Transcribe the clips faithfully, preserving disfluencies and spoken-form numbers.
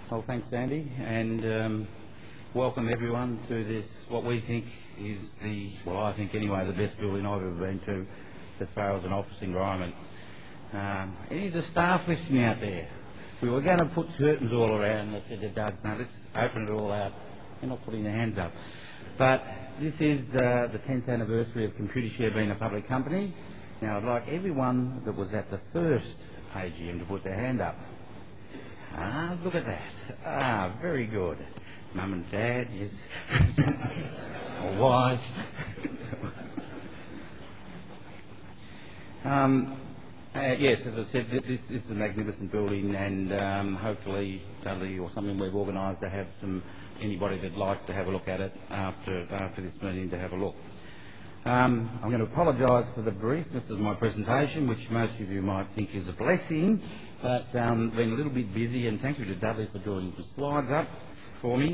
Well, thanks, Andy, and um, welcome everyone to this, what we think is the, well, I think anyway, the best building I've ever been to as far as an office environment. Um, any of the staff listening out there? We were going to put curtains all around, and I said to Doug, no, let's open it all out. They're not putting their hands up. But this is uh, the tenth anniversary of Computershare being a public company. Now, I'd like everyone that was at the first A G M to put their hand up. Ah, look at that. Ah, very good. Mum and Dad, yes. Or wife. um, uh, yes, as I said, th- this, this is a magnificent building, and um, hopefully, Dudley or something, we've organised to have some anybody that'd like to have a look at it after after this meeting to have a look. Um, I'm going to apologise for the briefness of my presentation, which most of you might think is a blessing, but um, been a little bit busy, and thank you to Dudley for drawing the slides up for me.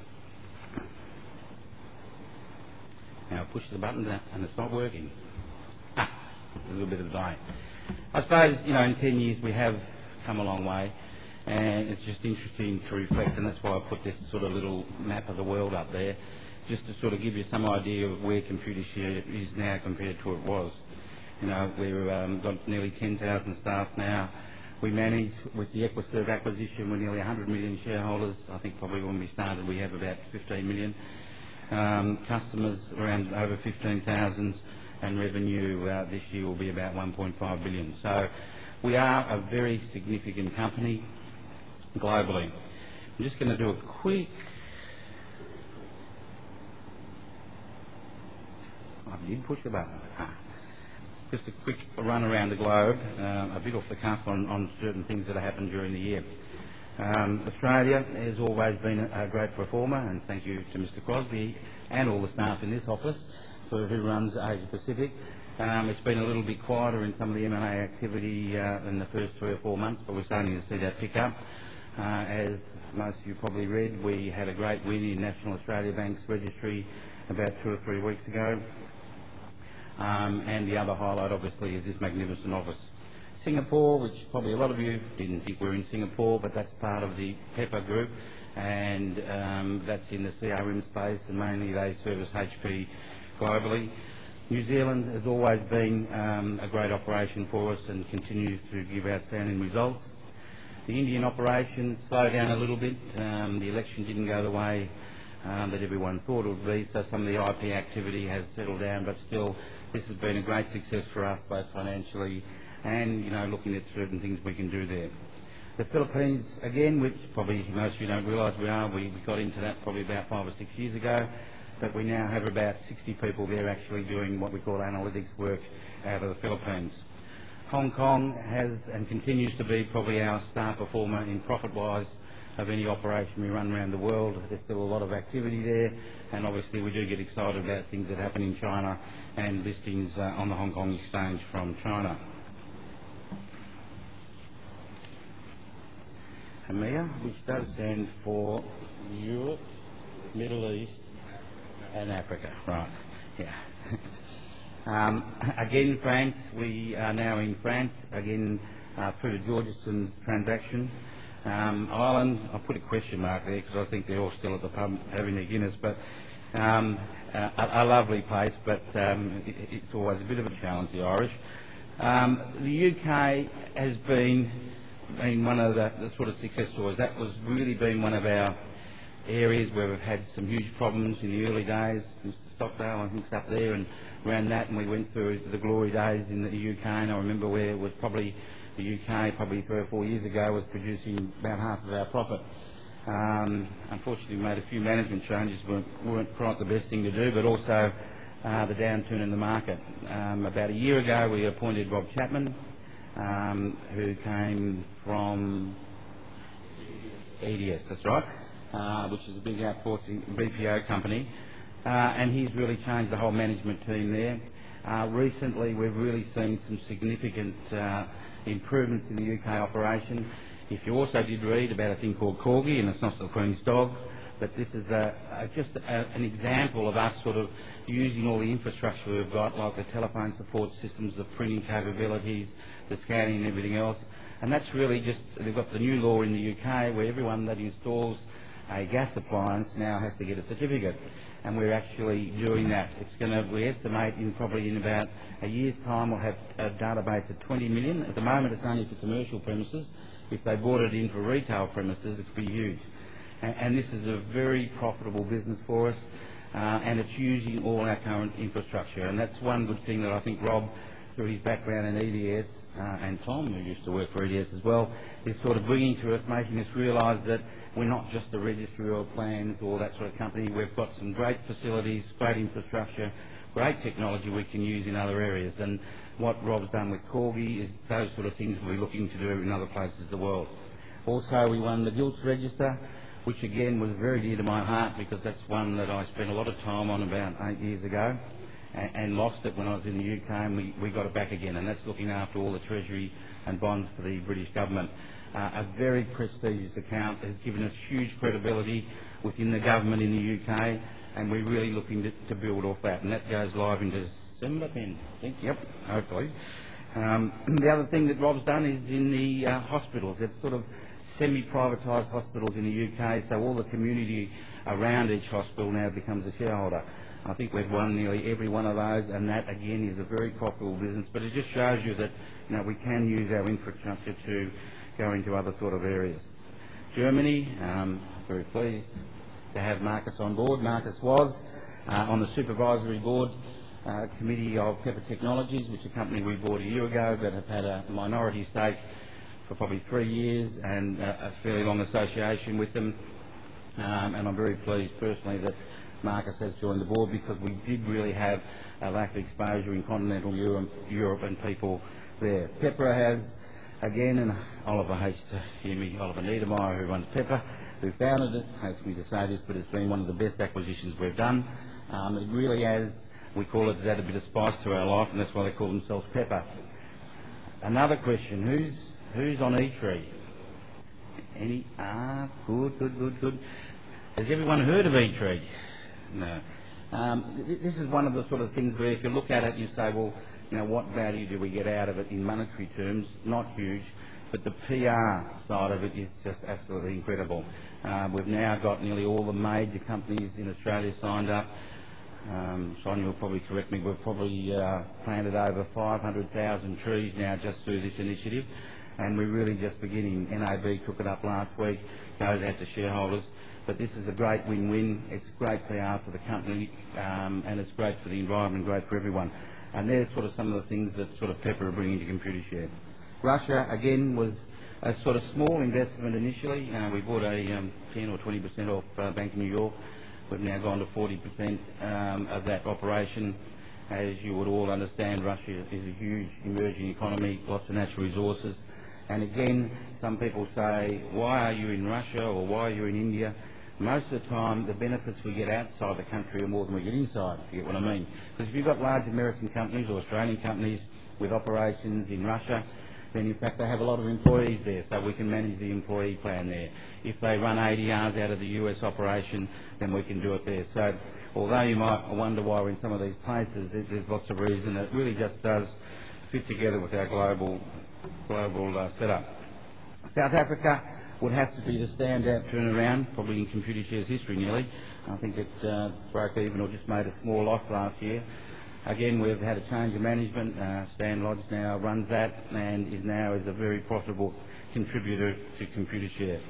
Now push the button and it's not working. Ah, a little bit of delay. I suppose, you know, in ten years we have come a long way, and it's just interesting to reflect, and that's why I put this sort of little map of the world up there, just to sort of give you some idea of where Computershare is now compared to what it was. You know, we've um, got nearly ten thousand staff now. We manage, with the Equiserve acquisition, we're nearly one hundred million shareholders. I think probably when we started we have about fifteen million. Um, customers around over fifteen thousand, and revenue uh, this year will be about one point five billion. So we are a very significant company globally. I'm just going to do a quick I did push the button. Ah. Just a quick run around the globe, uh, a bit off the cuff on, on certain things that have happened during the year. Um, Australia has always been a, a great performer, and thank you to Mister Crosby and all the staff in this office for who runs Asia Pacific. Um, it's been a little bit quieter in some of the M and A activity uh, in the first three or four months, but we're starting to see that pick up. Uh, as most of you probably read, we had a great win in National Australia Bank's registry about two or three weeks ago. Um, and the other highlight, obviously, is this magnificent office. Singapore, which probably a lot of you didn't think we're in Singapore, but that's part of the Pepper Group, and um, that's in the C R M space, and mainly they service H P globally. New Zealand has always been um, a great operation for us and continues to give outstanding results. The Indian operation slowed down a little bit. Um, the election didn't go the way um, that everyone thought it would be, so some of the I P activity has settled down, but still this has been a great success for us, both financially and, you know, looking at certain things we can do there. The Philippines, again, which probably most of you don't realise we are, we, we got into that probably about five or six years ago, but we now have about sixty people there actually doing what we call analytics work out of the Philippines. Hong Kong has and continues to be probably our star performer in profit-wise of any operation we run around the world. There's still a lot of activity there, and obviously we do get excited about things that happen in China and listings uh, on the Hong Kong Exchange from China. EMEA, which does stand for Europe, Middle East and Africa. Right, yeah. um, again, France, we are now in France, again uh, through the Georgeson's transaction. Um, Ireland, I put a question mark there because I think they're all still at the pub having their Guinness, but um, uh, a, a lovely place, but um, it, it's always a bit of a challenge, the Irish. Um, the U K has been, been one of the, the sort of success stories. That was really been one of our areas where we've had some huge problems in the early days. Mister Stockdale, I think, is up there and around that, and we went through the glory days in the U K, and I remember where it was probably the U K, probably three or four years ago, was producing about half of our profit. Um, unfortunately, we made a few management changes, weren't, weren't quite the best thing to do, but also uh, the downturn in the market. Um, about a year ago, we appointed Rob Chapman, um, who came from E D S, that's right, uh, which is a big outsourcing B P O company, uh, and he's really changed the whole management team there. Uh, recently, we've really seen some significant uh, improvements in the U K operation. If you also did read about a thing called Corgi, and it's not the Queen's dog, but this is a, a, just a, an example of us sort of using all the infrastructure we've got, like the telephone support systems, the printing capabilities, the scanning and everything else. And that's really just, they've got the new law in the U K where everyone that installs a gas appliance now has to get a certificate. And we're actually doing that. It's going to, we estimate in probably in about a year's time we'll have a database of twenty million. At the moment it's only for commercial premises. If they bought it in for retail premises, it could be huge. And, and this is a very profitable business for us, uh, and it's using all our current infrastructure. And that's one good thing that I think Rob, through his background in E D S, uh, and Tom, who used to work for E D S as well, is sort of bringing to us, making us realise that we're not just a registry of plans or that sort of company. We've got some great facilities, great infrastructure, great technology we can use in other areas. And what Rob's done with Corgi is those sort of things we're looking to do in other places of the world. Also, we won the Gilts Register, which again was very dear to my heart because that's one that I spent a lot of time on about eight years ago and, and lost it when I was in the U K, and we, we got it back again, and that's looking after all the treasury and bonds for the British government. Uh, a very prestigious account, has given us huge credibility within the government in the U K, and we're really looking to, to build off that, and that goes live in December then, I think, yep, hopefully. Um, the other thing that Rob's done is in the uh, hospitals. It's sort of semi-privatised hospitals in the U K, so all the community around each hospital now becomes a shareholder. I think we've won nearly every one of those, and that again is a very profitable business, but it just shows you that, you know, we can use our infrastructure to go into other sort of areas. Germany, um, very pleased to have Marcus on board. Marcus was uh, on the supervisory board uh, committee of Pepper Technologies, which is a company we bought a year ago, but have had a minority stake for probably three years and uh, a fairly long association with them. Um, and I'm very pleased personally that Marcus has joined the board because we did really have a lack of exposure in continental Europe, Europe and people there. Pepper has, again, and Oliver hates to hear me, Oliver Niedermeyer, who runs Pepper, who founded it, hates me to say this, but it's been one of the best acquisitions we've done. Um, it really has, we call it, has added a bit of spice to our life, and that's why they call themselves Pepper. Another question, who's who's on E-Tree? Any? Ah, good, good, good, good. Has everyone heard of E-Tree? No. Um, th this is one of the sort of things where if you look at it, you say, well, you know, what value do we get out of it in monetary terms? Not huge, but the P R side of it is just absolutely incredible. Uh, we've now got nearly all the major companies in Australia signed up. Um, Sonia will probably correct me, we've probably uh, planted over five hundred thousand trees now just through this initiative, and we're really just beginning. N A B took it up last week, goes out to shareholders. But this is a great win-win. It's great P R for the company, um, and it's great for the environment, great for everyone. And there's sort of some of the things that sort of Pepper are bringing to Computershare. Russia, again, was a sort of small investment initially. Uh, we bought a um, ten or twenty percent off uh, Bank of New York. We've now gone to forty percent um, of that operation. As you would all understand, Russia is a huge emerging economy, lots of natural resources. And again, some people say, why are you in Russia or why are you in India? Most of the time, the benefits we get outside the country are more than we get inside, if you get what I mean. Because if you've got large American companies or Australian companies with operations in Russia, then in fact they have a lot of employees there, so we can manage the employee plan there. If they run A D Rs out of the U S operation, then we can do it there. So although you might wonder why we're in some of these places, there's lots of reason. It really just does fit together with our global, global uh, setup. South Africa would have to be the standout turnaround, probably in Computershare's history nearly. I think it uh, broke even or just made a small loss last year. Again, we've had a change of management. Uh, Stan Lodge now runs that and is now is a very profitable contributor to Computershare.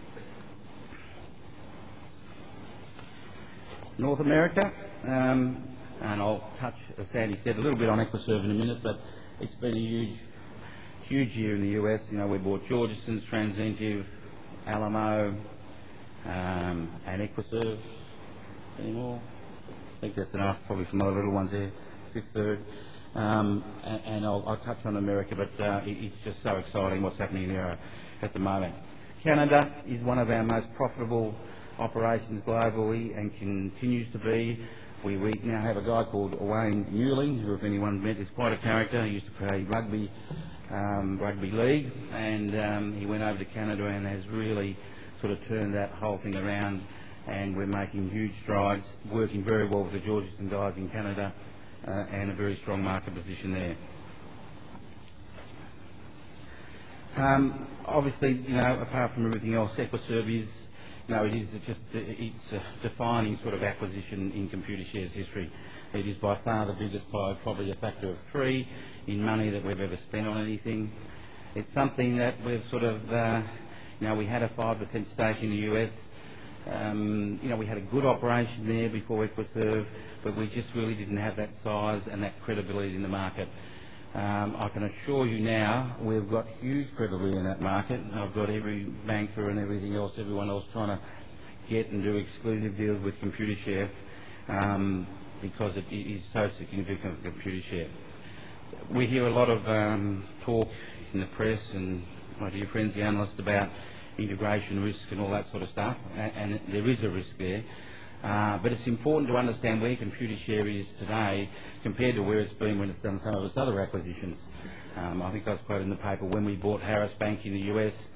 North America, um, and I'll touch, as Sandy said, a little bit on Equiserve in a minute, but it's been a huge, huge year in the U S. You know, we bought Georgeson's, Transentive, Alamo, um, and Equiserve. Any more? I think that's enough, probably some other little ones there, Fifth Third. Um, and and I'll, I'll touch on America, but uh, it, it's just so exciting what's happening there at the moment. Canada is one of our most profitable operations globally and continues to be. We, we now have a guy called Wayne Newling, who, if anyone's met, is quite a character. He used to play rugby, um, rugby league, and um, he went over to Canada and has really sort of turned that whole thing around, and we're making huge strides, working very well with the Georgeson guys in Canada, uh, and a very strong market position there. Um, obviously, you know, apart from everything else, Equiserve is, you know, it is just it's a defining sort of acquisition in Computershare's history. It is by far the biggest, by probably a factor of three in money that we've ever spent on anything. It's something that we've sort of, uh, you know, we had a five percent stake in the U S. Um, you know, we had a good operation there before Equiserve, but we just really didn't have that size and that credibility in the market. Um, I can assure you now we've got huge credibility in that market. I've got every banker and everything else, everyone else trying to get and do exclusive deals with Computershare, um, because it is so significant for Computershare. We hear a lot of um, talk in the press and my dear friends, the analysts, about integration risk and all that sort of stuff, and, and there is a risk there. Uh, but it's important to understand where Computershare is today compared to where it's been when it's done some of its other acquisitions. Um, I think I was quoted in the paper when we bought Harris Bank in the U S,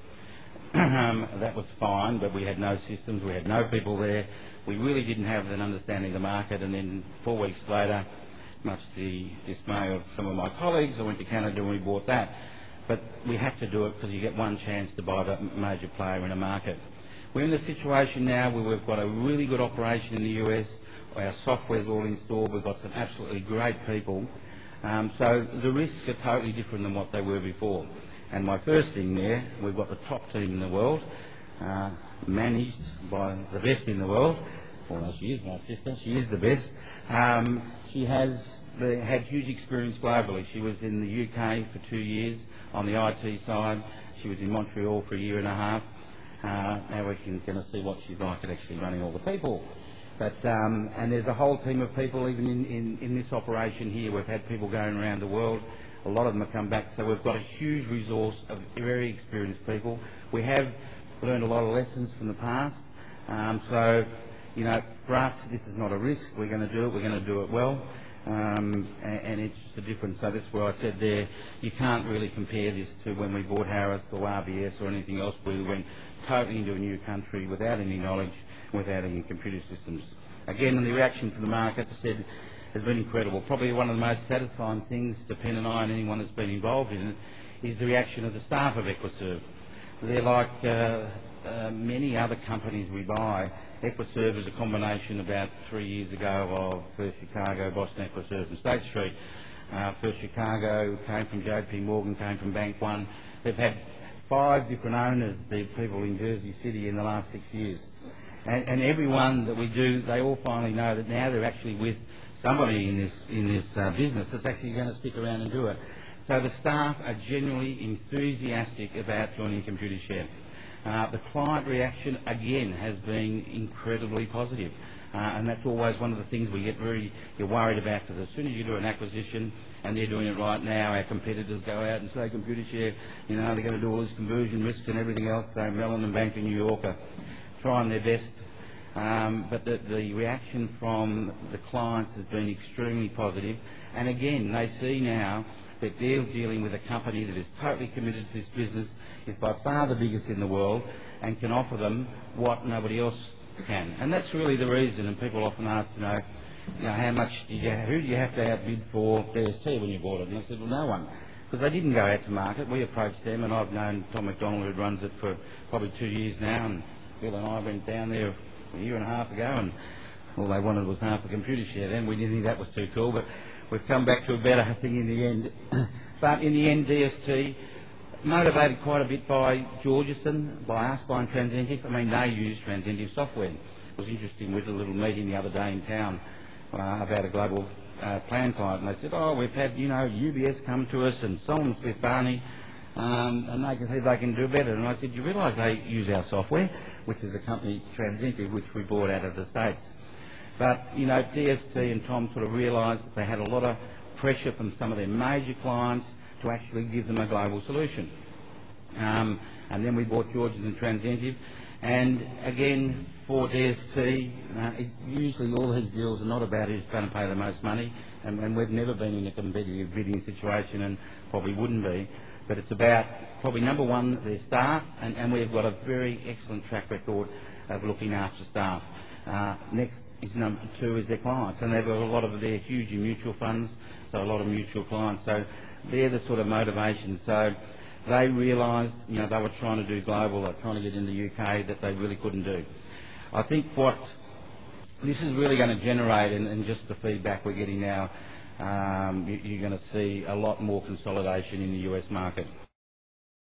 um, that was fine, but we had no systems, we had no people there. We really didn't have an understanding of the market, and then four weeks later, much to the dismay of some of my colleagues, I went to Canada and we bought that. But we have to do it because you get one chance to buy that major player in a market. We're in the situation now where we've got a really good operation in the U S, our software's all installed, we've got some absolutely great people, um, so the risks are totally different than what they were before. And my first thing there, we've got the top team in the world, uh, managed by the best in the world. Although she is my sister, she is the best. Um, she has the, had huge experience globally. She was in the U K for two years on the I T side, she was in Montreal for a year and a half. Uh, now we're going to see what she's like at actually running all the people. But, um, and there's a whole team of people, even in, in, in this operation here. We've had people going around the world. A lot of them have come back, so we've got a huge resource of very experienced people. We have learned a lot of lessons from the past. Um, so, you know, for us, this is not a risk. We're going to do it. We're going to do it well. Um, and, and it's just a difference. So that's where I said there, you can't really compare this to when we bought Harris or R B S or anything else. We went totally into a new country without any knowledge, without any computer systems. Again, and the reaction from the market, I said, has been incredible. Probably one of the most satisfying things to Pen and I and anyone that's been involved in it is the reaction of the staff of Equiserve. They're like uh, uh, many other companies we buy. Equiserve is a combination about three years ago of First Chicago, Boston Equiserve and State Street. Uh, First Chicago came from J P Morgan, came from Bank One. They've had five different owners, the people in Jersey City, in the last six years. And, and everyone that we do, they all finally know that now they're actually with somebody in this, in this uh, business that's actually going to stick around and do it. So the staff are genuinely enthusiastic about joining Computershare. Uh, the client reaction, again, has been incredibly positive. Uh, and that's always one of the things we get very you're worried about, because as soon as you do an acquisition, and they're doing it right now, our competitors go out and say Computershare, you know, they're going to do all this conversion risks and everything else. So Mellon and Bank in New York are trying their best. Um, but the, the reaction from the clients has been extremely positive. And again, they see now that they're dealing with a company that is totally committed to this business, is by far the biggest in the world, and can offer them what nobody else can. And that's really the reason. And people often ask, you know, you know how much did you, who do you have to outbid for D S T when you bought it? And I said, well, no one, because they didn't go out to market. We approached them, and I've known Tom McDonald, who runs it, for probably two years now, and Bill and I went down there a year and a half ago, and all they wanted was half the Computershare then. We didn't think that was too cool, but we've come back to a better thing in the end. But in the end, D S T, motivated quite a bit by Georgeson, by us, by Transcentive. I mean, they use Transcentive software. It was interesting, we did a little meeting the other day in town uh, about a global uh, plan client, and they said, oh, we've had, you know, U B S come to us and Solomon Smith Barney, um, and they can see they can do better. And I said, you realise they use our software, which is the company Transcentive, which we bought out of the States. But, you know, D S T and Tom sort of realised that they had a lot of pressure from some of their major clients to actually give them a global solution. Um, and then we bought Georgeson and Transcentive, And again, for D S T, uh, it's usually all these deals are not about who's going to pay the most money, and, and we've never been in a competitive bidding situation and probably wouldn't be. But it's about probably number one, their staff, and, and we've got a very excellent track record of looking after staff. Uh, next is number two is their clients, and they've got a lot of their huge mutual funds, so a lot of mutual clients. So they're the sort of motivations. So they realised, you know, they were trying to do global, they were trying to get in the U K, that they really couldn't do. I think what this is really going to generate, and, and just the feedback we're getting now, um, you, you're going to see a lot more consolidation in the U S market.